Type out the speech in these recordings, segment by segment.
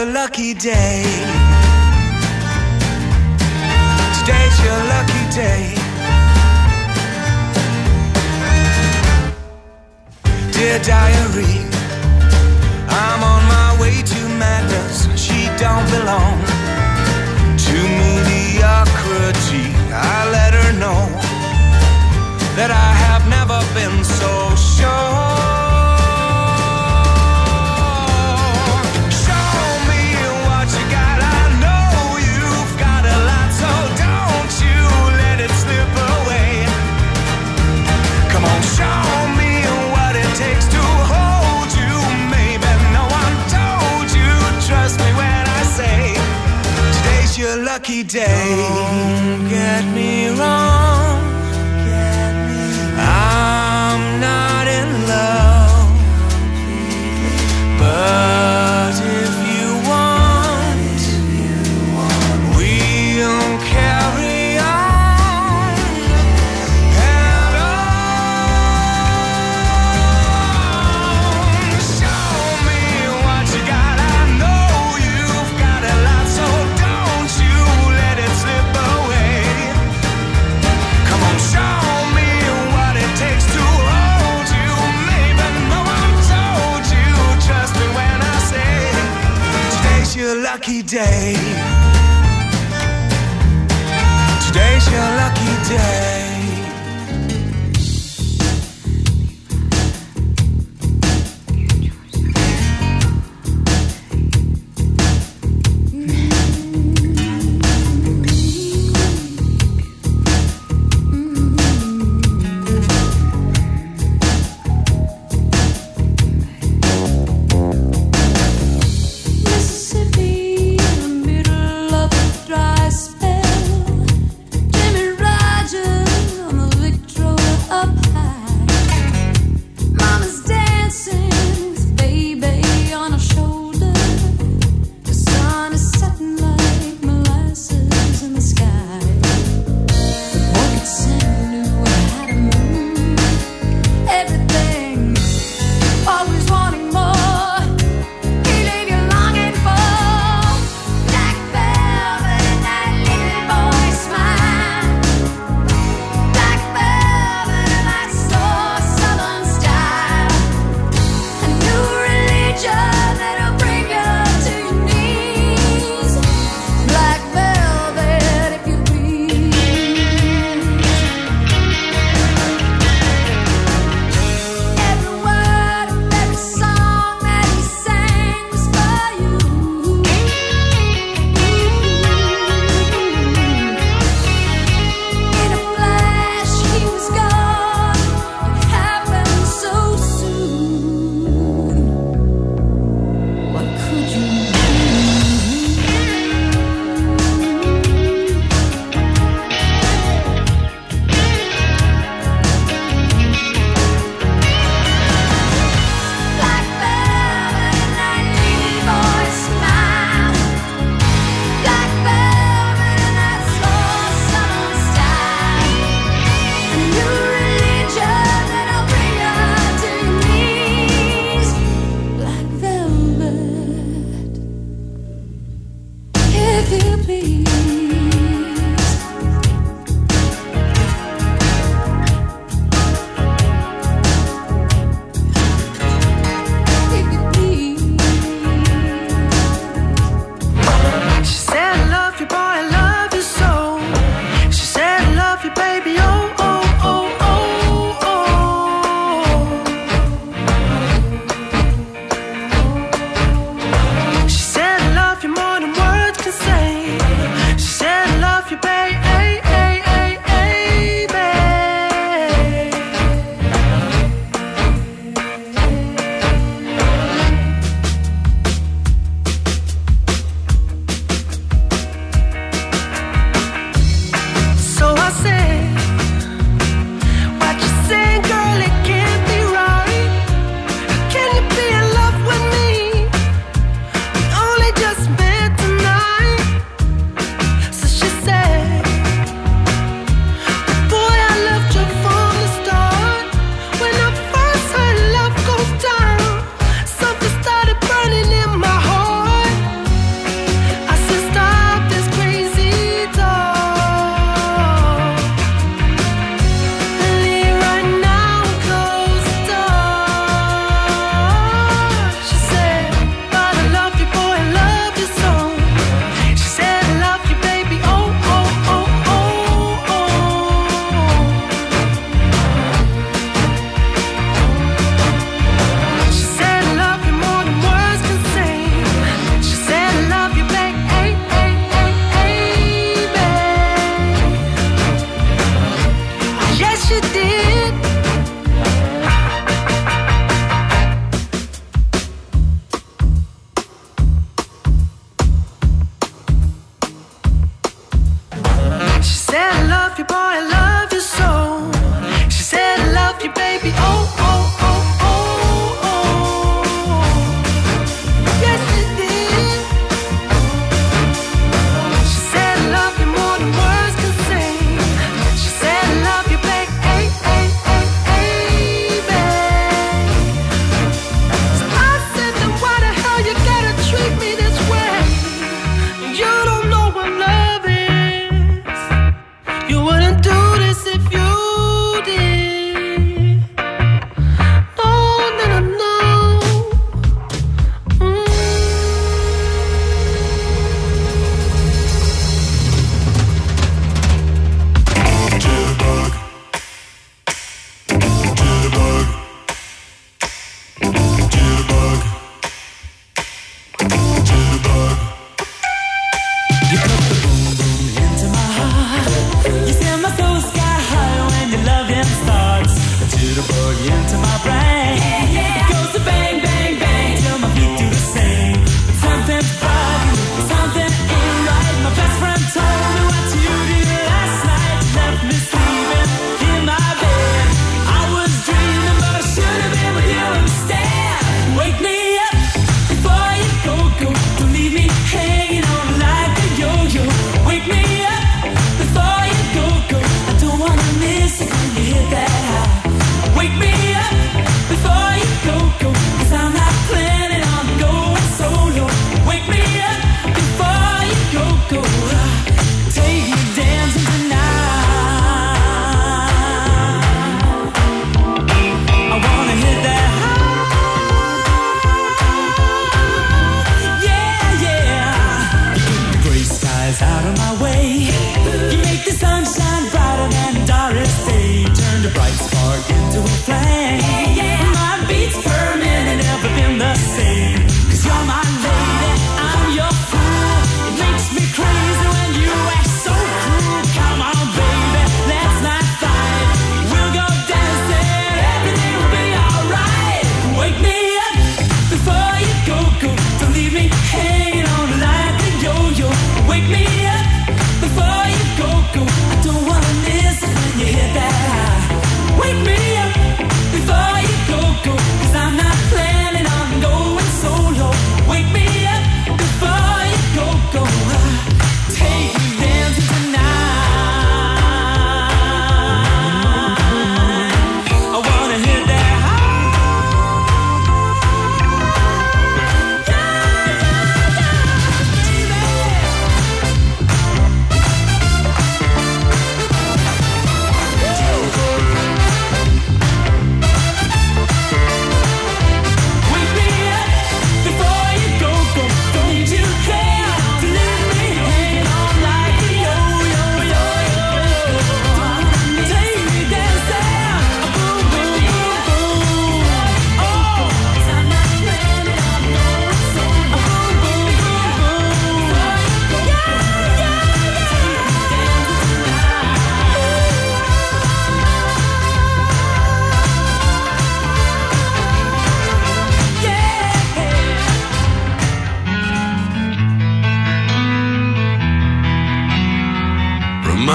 your lucky day. Today's your lucky day. Dear diary, I'm on my way to madness. She don't belong to mediocrity. I let her know that I have never been so sure. Lucky day. Don't get me wrong, I'm not in love, but if you want, we'll carry on and on. Show me what you got. I know you've got a lot, so don't you let it slip away. Come on, show me what it takes to hold you. Maybe no one told you. Trust me when I say today's your lucky day. Today's your lucky day. Mississippi in the middle of a dry spell. Jimmy Rogers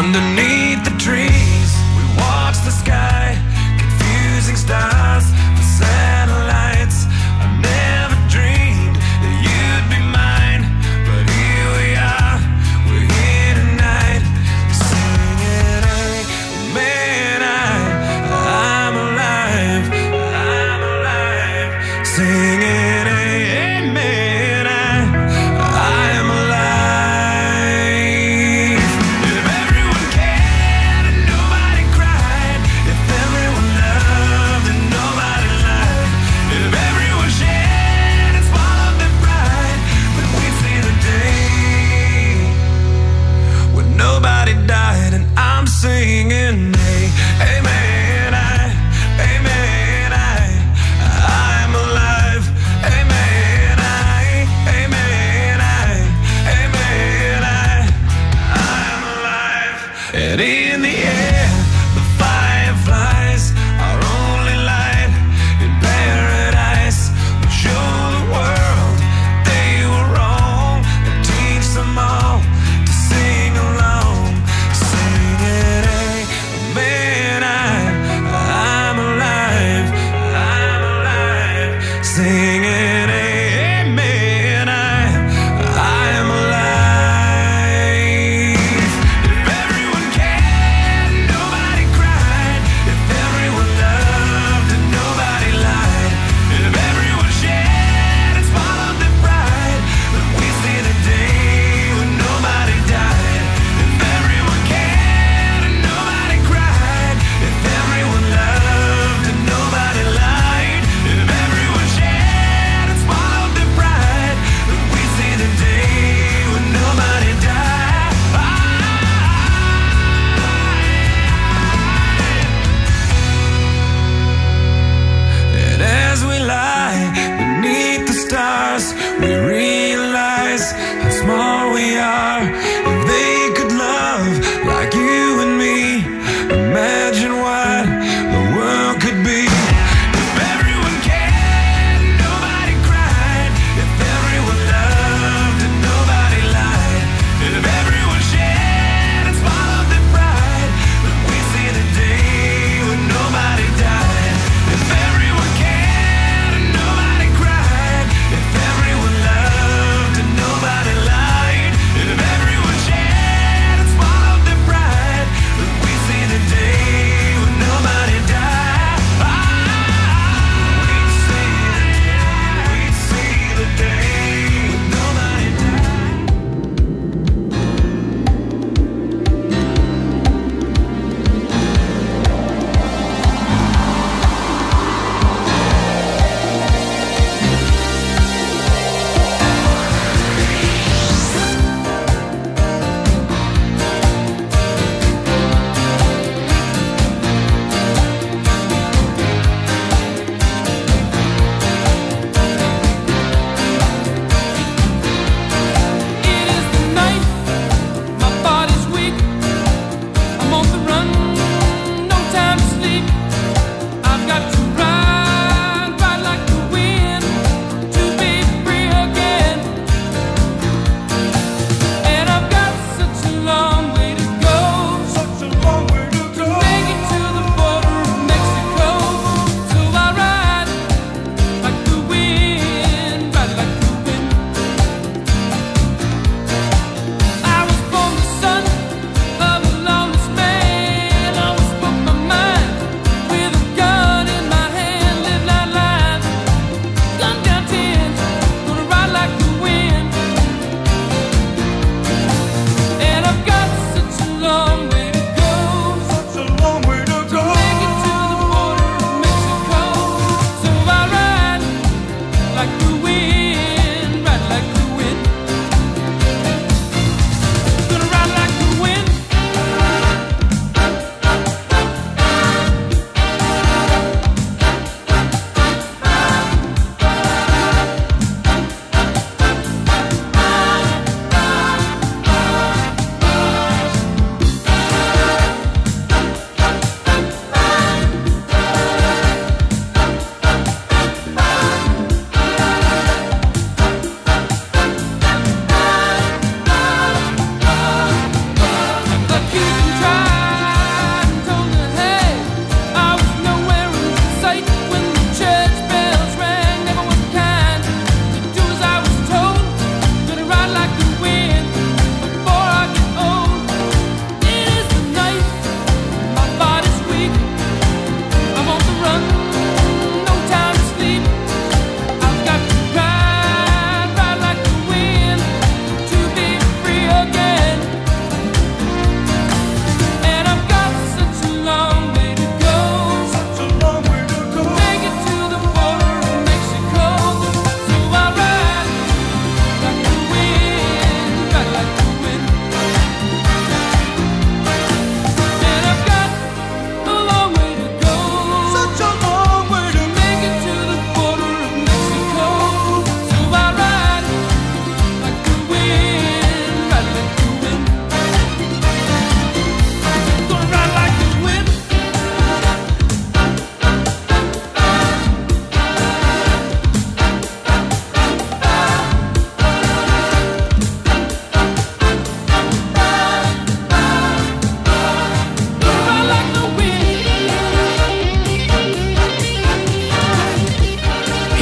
Underneath the trees, we watch the sky, confusing stars for satellites. I never dreamed that you'd be mine, but here we are, we're here tonight, singing, amen, I'm alive, singing, amen, I am alive. If everyone cared and nobody cried, if everyone loved and nobody lied, if everyone shared and swallowed their pride, then we'd see the day when nobody died. And I'm singing, amen, amen, I'm alive, amen, amen, I'm alive. And in the air, the fireflies, our only light in paradise. We show the world they were wrong and teach them all to sing along, singing, amen, I'm alive, singing, amen, I'm alive. If everyone cared and nobody cried, if everyone loved and nobody lied, if everyone shared and swallowed their pride, then we see the day when nobody died. If everyone cared and nobody cried, if everyone loved and nobody lied, if everyone shared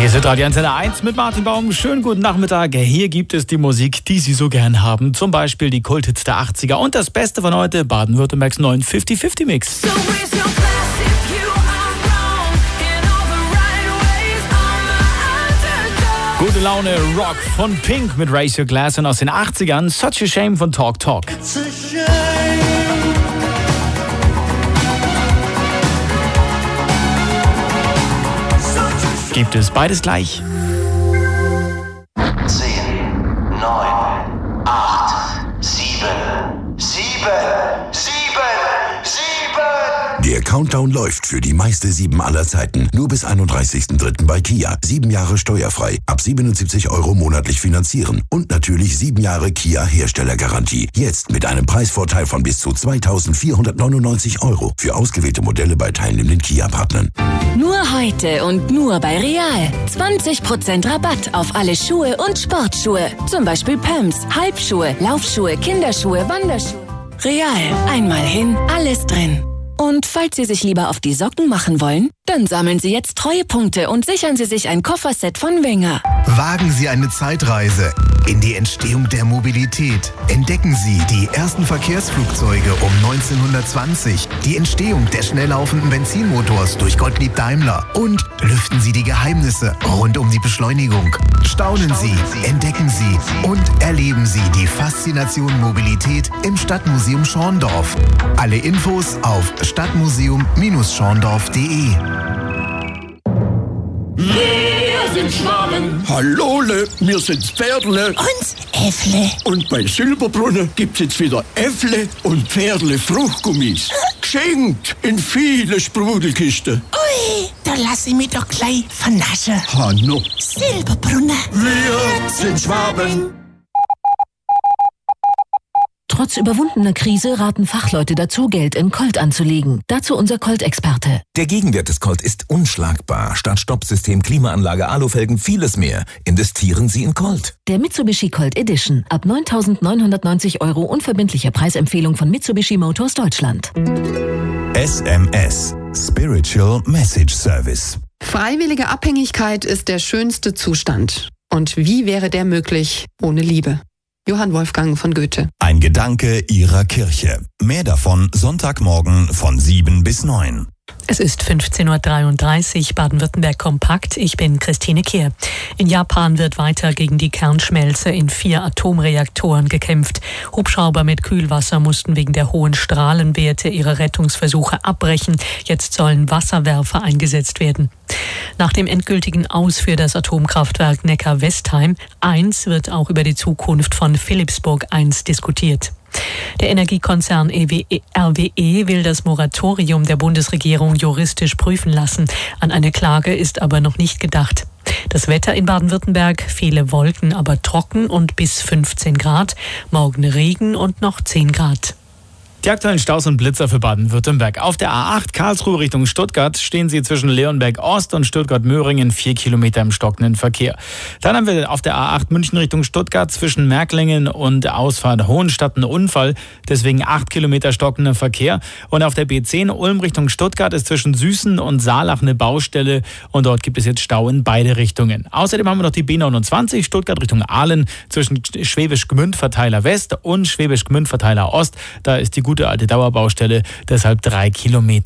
Hier ist Radio Antenne 1 mit Martin Baum. Schönen guten Nachmittag. Hier gibt es die Musik, die Sie so gern haben. Zum Beispiel die Kulthits der 80er und das Beste von heute, Baden-Württembergs neuen 50-50-Mix. Gute Laune Rock von Pink mit Raise Your Glass und aus den 80ern Such a Shame von Talk Talk. Gibt es beides gleich. 10, 9, 8, 7. Der Countdown läuft für die meiste 7 aller Zeiten. Nur bis 31.03. bei Kia. 7 Jahre steuerfrei. Ab 77 € monatlich finanzieren. Und natürlich 7 Jahre Kia Herstellergarantie. Jetzt mit einem Preisvorteil von bis zu 2.499 € für ausgewählte Modelle bei teilnehmenden Kia-Partnern. Nur heute und nur bei Real. 20% Rabatt auf alle Schuhe und Sportschuhe. Zum Beispiel Pumps, Halbschuhe, Laufschuhe, Kinderschuhe, Wanderschuhe. Real. Einmal hin, alles drin. Und falls Sie sich lieber auf die Socken machen wollen, dann sammeln Sie jetzt Treuepunkte und sichern Sie sich ein Kofferset von Wenger. Wagen Sie eine Zeitreise in die Entstehung der Mobilität. Entdecken Sie die ersten Verkehrsflugzeuge um 1920, die Entstehung des schnell laufenden Benzinmotors durch Gottlieb Daimler und lüften Sie die Geheimnisse rund um die Beschleunigung. Staunen Sie, entdecken Sie und erleben Sie die Faszination Mobilität im Stadtmuseum Schorndorf. Alle Infos auf stadtmuseum-schorndorf.de. Wir sind Schwaben. Hallole, wir sind Pferdle. Und Äffle. Und bei Silberbrunner gibt's jetzt wieder Äffle und Pferdle Fruchtgummis. Geschenkt in viele Sprudelkisten. Ui, da lass ich mich doch gleich vernaschen. Hanno. Silberbrunner. Wir sind Schwaben. Trotz überwundener Krise raten Fachleute dazu, Geld in Colt anzulegen. Dazu unser Colt-Experte. Der Gegenwert des Colt ist unschlagbar. Start-Stopp-System, Klimaanlage, Alufelgen, vieles mehr. Investieren Sie in Colt. Der Mitsubishi Colt Edition. Ab 9.990 € unverbindliche Preisempfehlung von Mitsubishi Motors Deutschland. SMS. Spiritual Message Service. Freiwillige Abhängigkeit ist der schönste Zustand. Und wie wäre der möglich ohne Liebe? Johann Wolfgang von Goethe. Ein Gedanke Ihrer Kirche. Mehr davon Sonntagmorgen von 7 bis 9. Es ist 15.33 Uhr, Baden-Württemberg kompakt. Ich bin Christine Kehr. In Japan wird weiter gegen die Kernschmelze in 4 Atomreaktoren gekämpft. Hubschrauber mit Kühlwasser mussten wegen der hohen Strahlenwerte ihre Rettungsversuche abbrechen. Jetzt sollen Wasserwerfer eingesetzt werden. Nach dem endgültigen Aus für das Atomkraftwerk Neckar-Westheim 1 wird auch über die Zukunft von Philippsburg 1 diskutiert. Der Energiekonzern RWE will das Moratorium der Bundesregierung juristisch prüfen lassen. An eine Klage ist aber noch nicht gedacht. Das Wetter in Baden-Württemberg, viele Wolken, aber trocken und bis 15 Grad. Morgen Regen und noch 10 Grad. Die aktuellen Staus und Blitzer für Baden-Württemberg. Auf der A8 Karlsruhe Richtung Stuttgart stehen Sie zwischen Leonberg Ost und Stuttgart-Möhringen 4 Kilometer im stockenden Verkehr. Dann haben wir auf der A8 München Richtung Stuttgart zwischen Märklingen und Ausfahrt Hohenstadt einen Unfall, deswegen 8 Kilometer stockender Verkehr. Und auf der B10 Ulm Richtung Stuttgart ist zwischen Süßen und Saalach eine Baustelle und dort gibt es jetzt Stau in beide Richtungen. Außerdem haben wir noch die B29 Stuttgart Richtung Aalen zwischen Schwäbisch Gmünd Verteiler West und Schwäbisch Gmünd Verteiler Ost. Da ist die gute alte Dauerbaustelle, deshalb 3 Kilometer.